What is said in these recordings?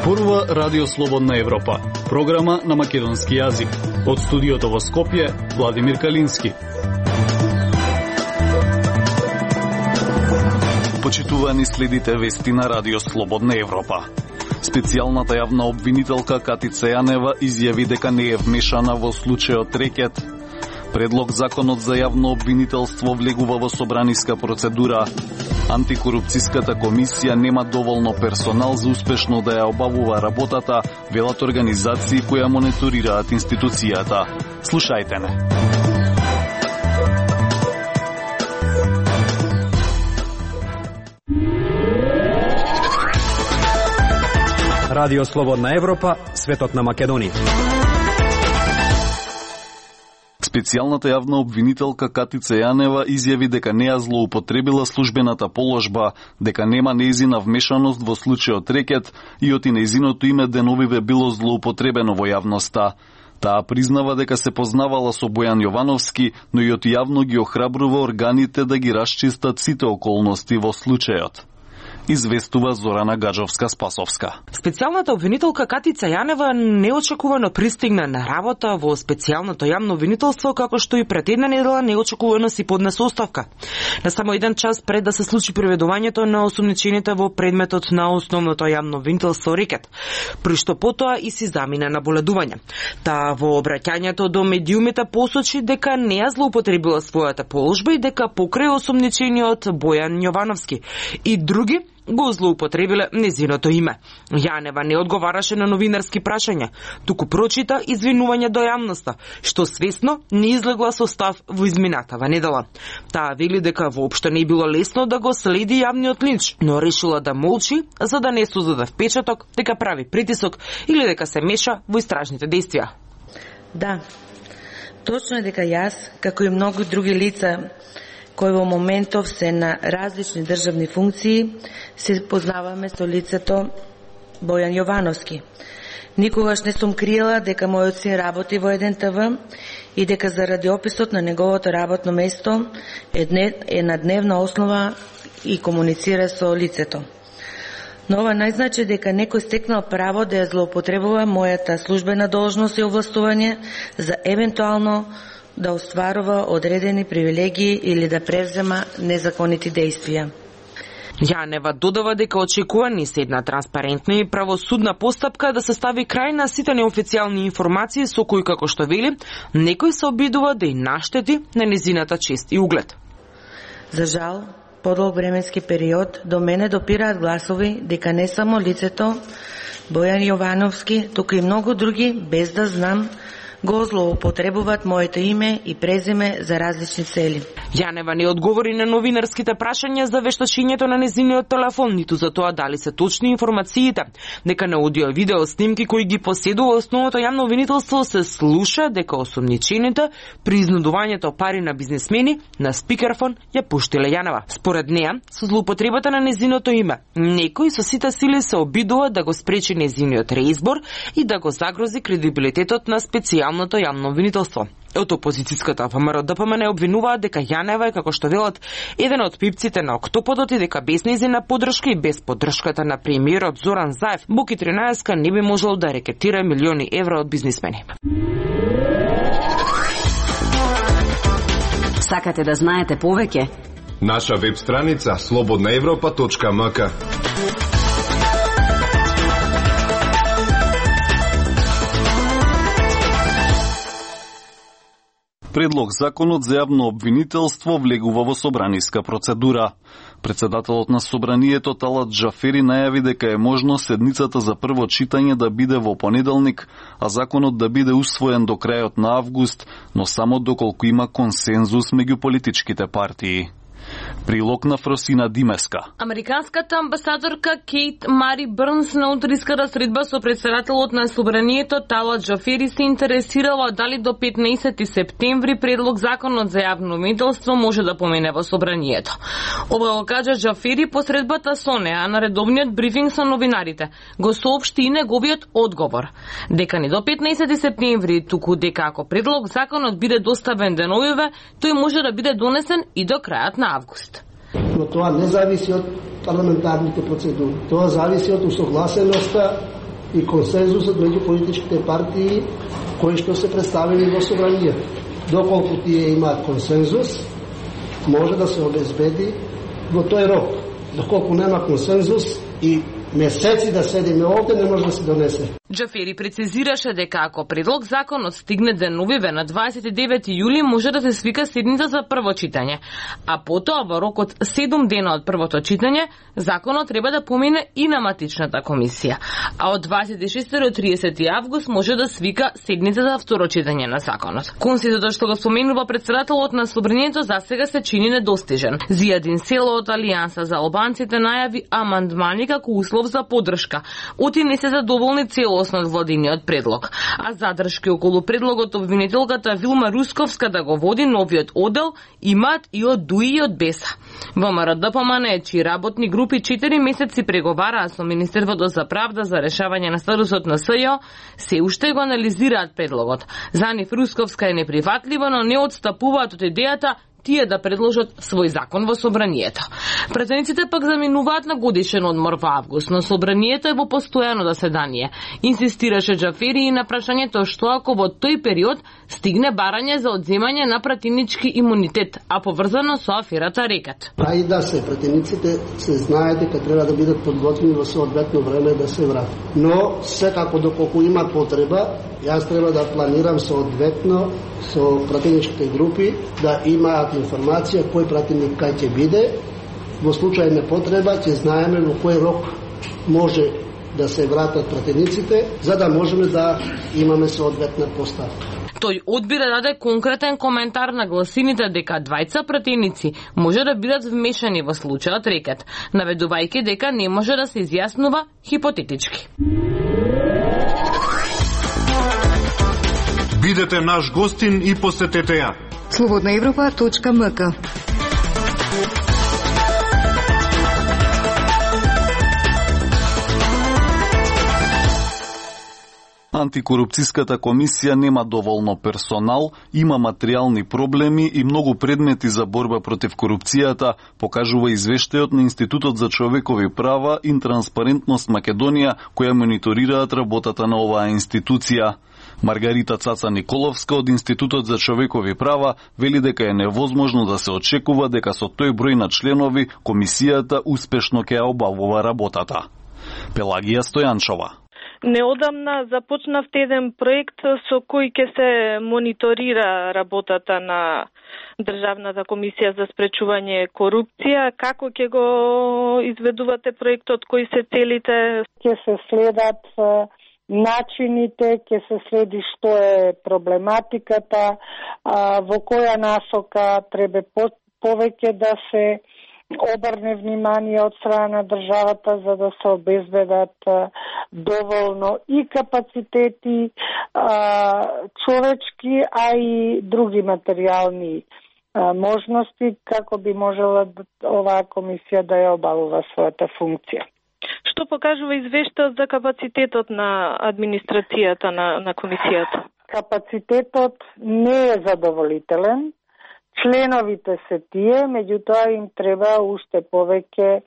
зборува Радио Слободна Европа, програма на македонски јазик. Од студиото во Скопје, Владимир Калински. Почитувани следите вести на Радио Слободна Европа. Специјалната јавна обвинителка Катица Јанева изјави дека не е вмешана во случајот Рекет. Предлог законот за јавно обвинителство влегува во собраниска процедура. Антикорупцијската комисија нема доволно персонал за успешно да ја обавува работата, велат организации кои ја мониторираат институцијата. Слушајте не. Радио Слободна Европа, светот на Македонија. Специјалната јавна обвинителка Катица Јанева изјави дека не ја злоупотребила службената положба, дека нема нејзина вмешаност во случајот Рекет и оти нејзиното име деновиве било злоупотребено во јавноста. Таа признава дека се познавала со Бојан Јовановски, но и оти јавно ги охрабрува органите да ги расчистат сите околности во случајот. Известува Зорана Гаджовска-Спасовска. Специјалната обвинителка Катица Јанева неочекувано пристигна на работа во специјалното јавно обвинителство, како што и пред една недела неочекувано си поднесе оставка. На само еден час пред да се случи приведувањето на осумничените во предметот на основното јавно обвинителство Рекет, при што потоа и си замина на боледување. Таа во обраќањето до медиумите посочи дека не ја злоупотребила својата положба и дека покрај осумничениот Бојан Јовановски и други го злоупотребиле незиното име. Јанева не одговараше на новинарски прашања, туку прочита извинување до јавноста, што свесно не излегла со став во изминатава недела. Таа вели дека воопшто не било лесно да го следи јавниот линч, но решила да молчи за да не создаде впечаток дека прави притисок или дека се меша во истражните действија. Да, точно е дека јас, како и многу други лица кои во моментов се на различни државни функции, се познаваме со лицето Бојан Јовановски. Никогаш не сум криела дека мојот син работи во ЕДНТВ и дека заради описот на неговото работно место е на дневна основа и комуницира со лицето. Но ова не значи дека некој стекнал право да ја злоупотребува мојата службена должност и овластување за евентуално да остварува одредени привилегии или да превзема незаконити действија. Јанева додава дека очекува низ една транспарентна и правосудна постапка да се стави крај на сите неофицијални информации со кои, како што вели, некој се обидува да и наштети на незината чест и углед. За жал, подолг временски период до мене допираат гласови дека не само лицето Бојан Јовановски, туку и многу други, без да знам, го злоупотребуваат моето име и презиме за различни цели. Јанева не одговори на новинарските прашања за вештачењето на незиниот телефон, ниту за тоа дали се точни информациите, дека на аудио и видео снимки кои ги поседува основното јавно обвинителство се слуша дека осумничените при изнудувањето пари на бизнисмени на спикерфон ја пуштиле Јанева. Според неа, со злоупотребата на незиното име, некој со сите сили се обидува да го спречи незиниот реизбор и да го загрози кредибилитетот на специјалното јавно обвинителство. Од опозицијската ВМРО-ДПМН обвинуваат дека Јанева е, како што велат, еден од пипците на октоподот и дека без нејзина поддршка и без поддршката на премиерот Зоран Заев, Боки 13 не би можел да рекетира милиони евра од бизнисмени. Сакате да знаете повеќе? Наша веб страница slobodnaevropa.mk. Предлог законот за јавно обвинителство влегува во собраниска процедура. Председателот на собранието Талат Джафери најави дека е можно седницата за прво читање да биде во понеделник, а законот да биде усвоен до крајот на август, но само доколку има консензус меѓу политичките партии. Прилог на Фросина Димеска. Американската амбасадорка Кейт Мари Брнс на утриската средба со председателот на собранието Талат Джафери се интересирала дали до 15 септември предлог законот за јавно обвинителство може да помене во собранието. Ова го кажа Джафери по средбата со неа, а на редовниот брифинг со новинарите го соопшти и неговиот одговор дека не до 15 септември, туку дека ако предлог законот биде доставен деновиве, тој може да биде донесен и до крајот на август. Но тоа не зависи од парламентарните процедури. Тоа зависи од усогласеноста и консензусот меѓу политичките партии кои што се представени во собранието. Доколку тие имаат консензус, може да се обезбеди во тој рок. Доколку нема консензус и месеци да седиме овде, не може да се донесе. Џафери прецизираше дека ако предлог законот стигне деновиве на 29 јули, може да се свика седница за прво читање, а потоа во рок од 7 дена од првото читање, законот треба да помине и на матичната комисија, а од 26 до 30 август може да свика седница за второ читање на законот. Консензусот што го споменува председателот на собранието засега се чини недостижен. Зијадин Село од Алијанса за албанците најави амандмани како услов за поддршка. Оти не се задоволни целосно од владиниот предлог, а задршки околу предлогот обвинителката Вилма Русковска да го води новиот оддел имаат и од ДУИ и од БЕСА. ВМРО ДПМН, чии работни групи 4 месеци преговараа со Министерството за правда за решавање на статусот на СЈО, се уште го анализираат предлогот. За нив Русковска е неприфатлива, но не отстапуваат од идејата тие да предложат свој закон во собранието. Пратениците пак заминуваат на годишен одмор во август, но собранието е во постојано заседание. Инсистираше Џафери и на прашањето што ако во тој период стигне барање за одземање на пратенички имунитет, а поврзано со аферата Рекат. А и да се пратениците се знае дека треба да бидат подготвени во соодветно време да се вратат. Но секако доколку има потреба, јас треба да планирам соодветно со пратеничките групи да имаат информација кој пратеник кај ќе биде. Во случај на потреба ќе знаеме во кој рок може да се вратат пратениците, за да можеме да имаме соодветна поставка. Тој одбира да даде конкретен коментар на гласините дека двајца пратеници може да бидат вмешани во случајот Рекат, наведувајќи дека не може да се изјаснува хипотетички. Бидете наш гостин и посетете ја. Slobodnaevropa.mk. Антикорупцијската комисија нема доволно персонал, има материјални проблеми и многу предмети за борба против корупцијата, покажува извештајот на Институтот за човекови права и Транспарентност Македонија, која мониторираат работата на оваа институција. Маргарита Цаца Николовска од Институтот за човекови права вели дека е невозможно да се очекува дека со тој број на членови комисијата успешно ќе ја обавува работата. Пелагија Стојанчова. Неодамна започнавте еден проект со кој ќе се мониторира работата на Државната комисија за спречување корупција. Како ќе го изведувате проектот, кои се целите? Ќе се следат начините, ќе се следи што е проблематиката, во која насока треба повеќе да се обрне внимание од страна на државата за да се обезбедат доволно и капацитети човечки, а и други материјални можности како би можела оваа комисија да ја обавува својата функција. Што покажува извештајот за капацитетот на администрацијата на комисијата? Капацитетот не е задоволителен. Членовите се тие, меѓутоа им треба уште повеќе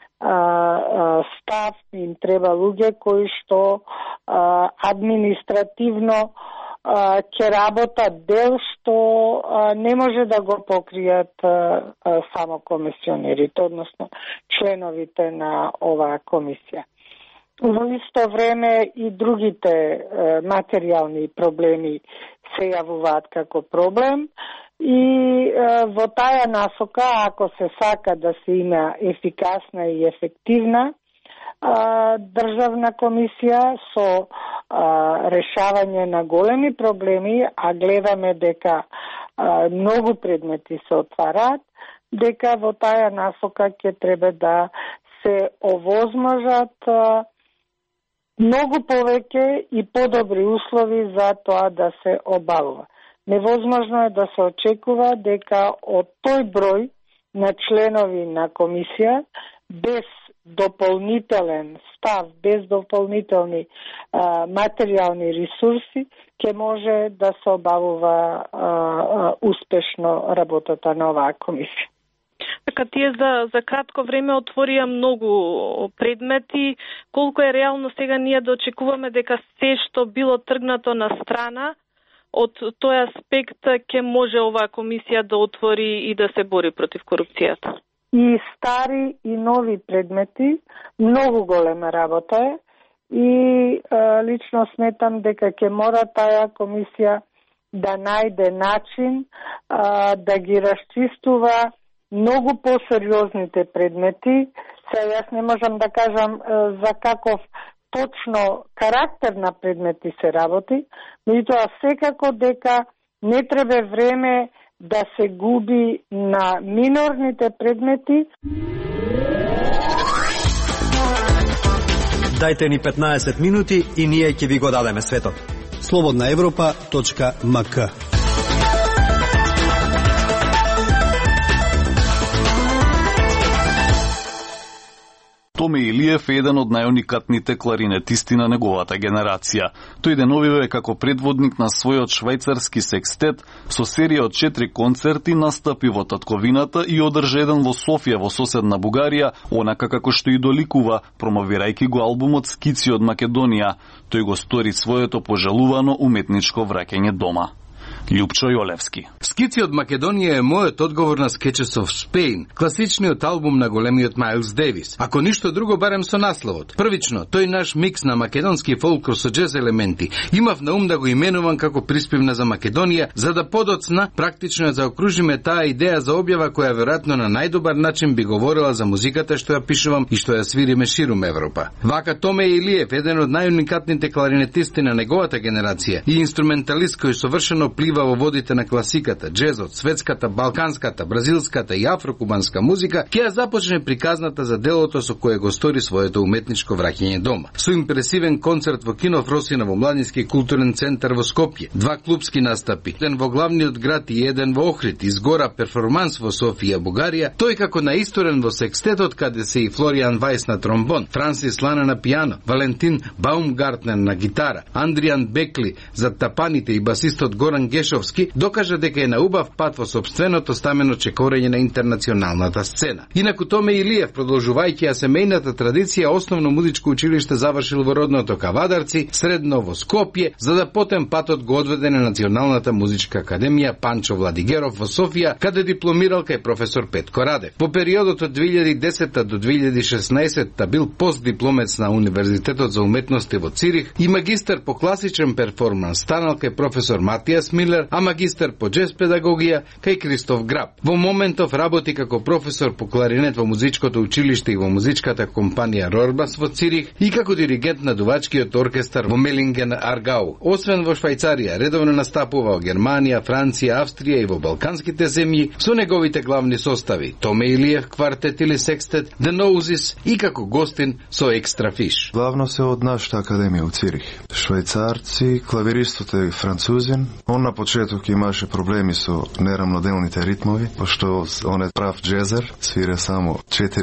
став, им треба луѓе кои што административно ќе работат дел што не може да го покријат само комисионерите, односно членовите на оваа комисија. Во исто време и другите материјални проблеми се јавуваат како проблем и во таа насока, ако се сака да се има ефикасна и ефективна државна комисија со решавање на големи проблеми, а гледаме дека многу предмети се отвараат, дека во таа насока ќе треба да се овозможат многу повеќе и подобри услови за тоа да се обавува. Невозможно е да се очекува дека од тој број на членови на комисија без дополнителен став, без дополнителни материјални ресурси ќе може да се обавува успешно работата на оваа комисија. Дека тие за кратко време отворија многу предмети, колку е реално сега ние да очекуваме дека се што било тргнато на страна од тој аспект ќе може оваа комисија да отвори и да се бори против корупцијата. И стари и нови предмети, многу голема работа е и лично сметам дека ќе мора таа комисија да најде начин да ги расчистува многу посериозните предмети. Сега јас не можам да кажам за каков точно карактер на предмети се работи, меѓутоа секако дека не треба време да се губи на минорните предмети. Дајте ни 15 минути и ние ќе ви го дадеме светот. slobodnaevropa.mk. Томе Илиев е еден од најуникатните кларинетисти на неговата генерација. Тој деновиве како предводник на својот швајцарски секстет со серија од 4 концерти настапи во татковината и одржа еден во Софија во соседна Бугарија, онака како што и доликува, промовирајќи го албумот Скици од Македонија. Тој го стори своето пожелувано уметничко враќање дома. Љупчо Јолевски. Скици од Македонија е мојот одговор на Sketches of Spain, класичниот албум на големиот Майлс Девис. Ако ништо друго, барем со насловот. Првично, тој наш микс на македонски фолклор со джез елементи, имав на ум да го именувам како приспевна за Македонија, за да подоцна практично ја заокружиме таа идеја за објава која веројатно на најдобар начин би говорила за музиката што ја пишувам и што ја свириме ширум Европа. Вака Томе Илиев, еден од најуникатните кларинетисти на неговата генерација и инструменталист кој совршено плива во водите на класиката, джезот, светската, балканската, бразилската и афрокубанска музика, ќе ја започне приказната за делото со кое го стори своето уметничко враќање дома. Со импресивен концерт во Кино Фросина во Младински културен центар во Скопје, 2 клубски настапи, еден во главниот град и еден во Охрид, изгора перформанс во Софија, Бугарија, тој како наисторен во секстетот каде се и Флориан Вајс на тромбон, Франсис Лана на пијано, Валентин Баумгартнер на гитара, Андријан Бекли за тапаните и басистот Горан Гешовски докажа дека е на убав пат во собственото стамено чекорење на интернационалната сцена. Инаку Томе Илиев, продолжувајќи ја семејната традиција, основно музичко училиште завршил во родното Кавадарци, средно во Скопје, за да потем патот го одведе на Националната музичка академија Панчо Владигеров во Софија, каде дипломирал кај професор Петко Радев. По периодот од 2010 до 2016 бил постдипломец на Универзитетот за уметности во Цирих и магистар по класичен перформанс станал кај професор Матијас Милер, а магистар по джез педагогија кај Кристоф Граб. Во моментов работи како професор по кларинет во музичкото училиште и во музичката компанија Рорбас во Цирих и како диригент на дувачкиот оркестар во Мелинген Аргау. Освен во Швајцарија, редовно настапува во Германија, Франција, Австрија и во балканските земји со неговите главни состави Томе Илиев квартет или секстет, The Noses и како гостин со Екстра Фиш. Главно се од нашата академија у Цирих. Швајцарци, клавиристот е французин. Он на почеток имаше проблеми со нерамноделните ритмови, пошто он е прав джезер, свире само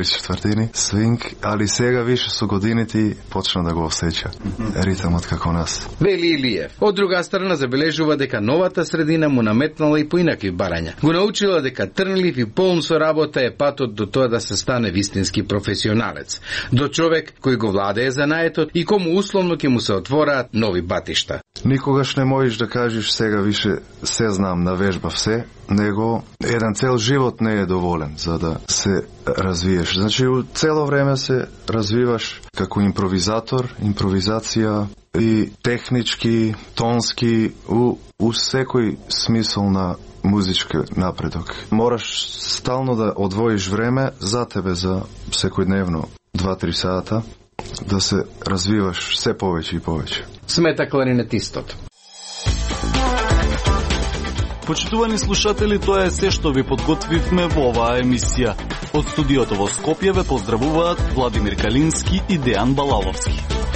4/4 свинг, али сега више со годините почна да го осеќа ритмот како нас. Вели Илиев. Од друга страна забележува дека новата средина му наметнала и поинакви барања. Го научила дека трнлив и полн со работа е патот до тоа да се стане вистински професионалец. До човек кој го владее занаетот и кому условно ќе му се отвораат нови батишта. Никогаш не можеш да кажеш сега више се знам, навежбав се, него еден цел живот не е доволен за да се развиеш. Значи, цело време се развиваш како импровизатор, импровизација и технички, тонски, у секој смисол на музички напредок. Мораш стално да одвоиш време за тебе за секојдневно 2-3 сата, да се развиваш се повеќе и повеќе. Смета кларинетистот. Почитувани слушатели, тоа е се што ви подготвивме во оваа емисија. Од студиото во Скопје ве поздравуваат Владимир Калински и Дејан Балаловски.